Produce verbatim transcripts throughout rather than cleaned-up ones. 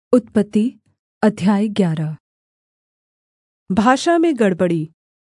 उत्पत्ति अध्याय ग्यारह। भाषा में गड़बड़ी।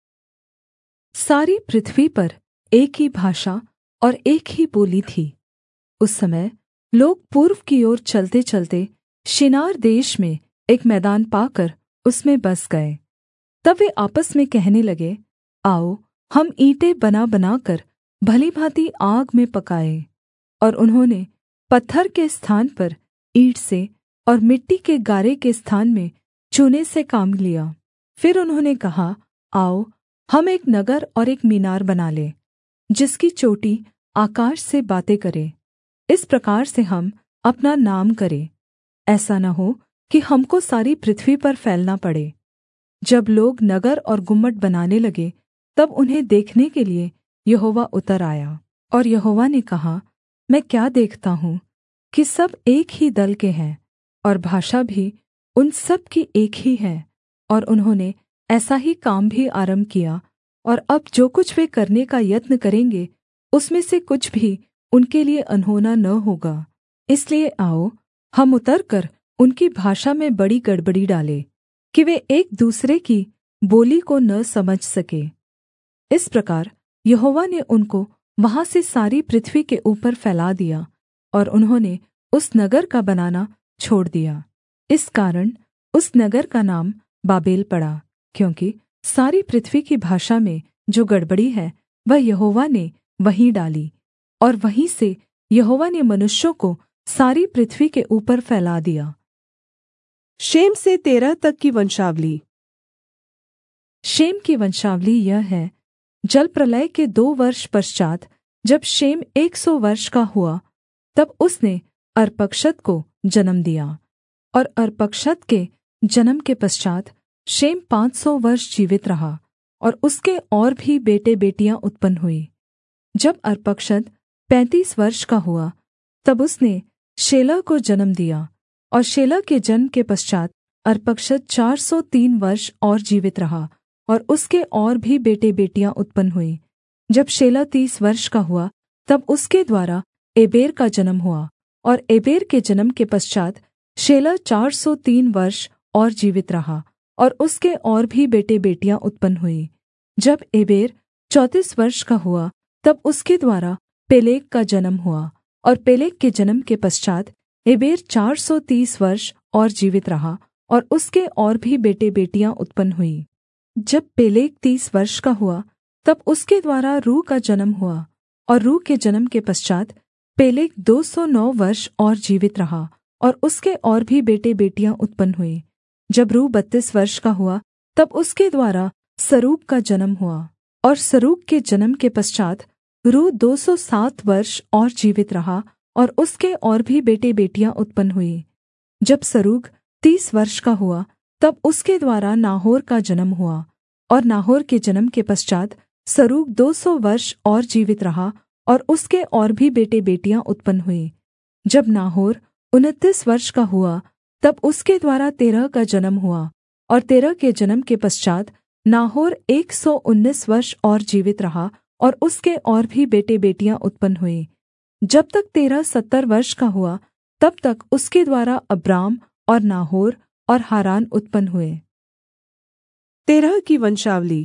सारी पृथ्वी पर एक ही भाषा और एक ही बोली थी। उस समय लोग पूर्व की ओर चलतेचलते शिनार देश में एक मैदान पाकर उसमें बस गए। तब वे आपस में कहने लगे, आओ हम ईंटें बना बनाकर भली भाँति आग में पकाएँ। और उन्होंने पत्थर के स्थान पर ईंट से और मिट्टी के गारे के स्थान में चूने से काम लिया। फिर उन्होंने कहा, आओ हम एक नगर और एक मीनार बना लें, जिसकी चोटी आकाश से बातें करे। इस प्रकार से हम अपना नाम करें, ऐसा न हो कि हमको सारी पृथ्वी पर फैलना पड़े। जब लोग नगर और गुम्मट बनाने लगे, तब उन्हें देखने के लिए यहोवा उतर आया। और यहोवा ने कहा, मैं क्या देखता हूँ कि सब एक ही दल के हैं, और भाषा भी उन सब की एक ही है। और उन्होंने ऐसा ही काम भी आरम्भ किया, और अब जो कुछ वे करने का यत्न करेंगे, उसमें से कुछ भी उनके लिए अनहोना न होगा। इसलिए आओ हम उतरकर उनकी भाषा में बड़ी गड़बड़ी डालें, कि वे एक दूसरे की बोली को न समझ सके। इस प्रकार यहोवा ने उनको वहाँ से सारी पृथ्वी के ऊपर फैला दिया, और उन्होंने उस नगर का बनाना छोड़ दिया। इस कारण उस नगर का नाम बाबेल पड़ा, क्योंकि सारी पृथ्वी की भाषा में जो गड़बड़ी है वह यहोवा ने वहीं डाली, और वहीं से यहोवा ने मनुष्यों को सारी पृथ्वी के ऊपर फैला दिया। शेम से तेरह तक की वंशावली। शेम की वंशावली यह है, जलप्रलय के दो वर्ष पश्चात् जब शेम एक सौ वर्ष का हुआ, तब उसने अर्पक्षद को जन्म दिया। और अर्पक्षद के जन्म के पश्चात् शेम पाँच सौ वर्ष जीवित रहा, और उसके और भी बेटे बेटियाँ उत्पन्न हुई। जब अर्पक्षद पैंतीस वर्ष का हुआ, तब उसने शेलह को जन्म दिया। और शेलह के जन्म के पश्चात् अर्पक्षद चार सौ तीन वर्ष और जीवित रहा, और उसके और भी बेटे बेटियाँ उत्पन्न हुई। जब शेलह तीस वर्ष का हुआ, तब उसके द्वारा एबेर का जन्म हुआ। और एबेर के जन्म के पश्चात् शेलह चार सौ तीन वर्ष और जीवित रहा, और उसके और भी बेटे बेटियाँ उत्पन्न हुई। जब एबेर चौंतीस वर्ष का हुआ, तब उसके द्वारा पेलेग का जन्म हुआ। और पेलेग के जन्म के पश्चात् एबेर चार सौ तीस वर्ष और जीवित रहा, और उसके और भी बेटे बेटियाँ उत्पन्न हुई। जब पेलेग तीस वर्ष का हुआ, तब उसके द्वारा रू का जन्म हुआ। और रू के जन्म के पश्चात् पेलेग दो सौ नौ वर्ष और जीवित रहा, और उसके और भी बेटे बेटियाँ उत्पन्न हुई। जब रू बत्तीस वर्ष का हुआ, तब उसके द्वारा सरूग का जन्म हुआ। और सरूग के जन्म के पश्चात् रू दो सौ सात वर्ष और जीवित रहा, और उसके और भी बेटे बेटियाँ उत्पन्न हुई। जब सरूग तीस वर्ष का हुआ, तब उसके द्वारा नाहोर का जन्म हुआ। और नाहोर के जन्म के पश्चात् सरूग दो सौ वर्ष और जीवित रहा, और उसके और भी बेटे बेटियाँ उत्पन्न हुई। जब नाहोर उनतीस वर्ष का हुआ, तब उसके द्वारा तेरह का जन्म हुआ। और तेरह के जन्म के पश्चात् नाहोर एक सौ उन्नीस वर्ष और जीवित रहा, और उसके और भी बेटे बेटियाँ उत्पन्न हुई। जब तक तेरह सत्तर वर्ष का हुआ, तब तक उसके द्वारा अब्राम और नाहोर और हारान उत्पन्न हुए। तेरह की वंशावली।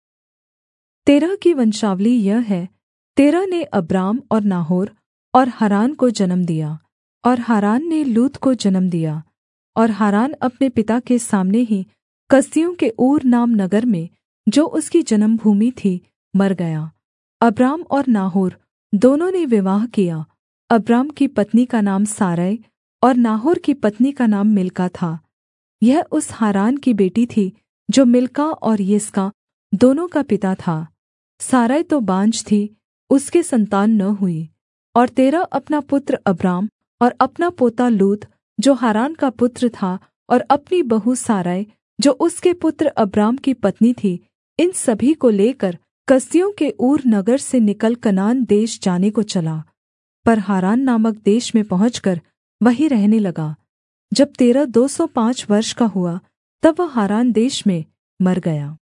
तेरह की वंशावली यह है, तेरह ने अब्राम और नाहोर और हारान को जन्म दिया। और हारान ने लूत को जन्म दिया। और हारान अपने पिता के सामने ही कसदियों के ऊर नाम नगर में, जो उसकी जन्मभूमि थी, मर गया। अब्राम और नाहोर दोनों ने विवाह किया। अब्राम की पत्नी का नाम सारै, और नाहोर की पत्नी का नाम मिल्का था। यह उस हारान की बेटी थी, जो मिल्का और यिस्का दोनों का पिता था। सारै तो बाँझ थी, उसके संतान न हुई। और तेरह अपना पुत्र अब्राम और अपना पोता लूत, जो हारान का पुत्र था, और अपनी बहू सारै, जो उसके पुत्र अब्राम की पत्नी थी, इन सभी को लेकर कसदियों के ऊर नगर से निकल कनान देश जाने को चला। पर हारान नामक देश में पहुँचकर वहीं रहने लगा। जब तेरह दो सौ पाँच वर्ष का हुआ, तब वह हारान देश में मर गया।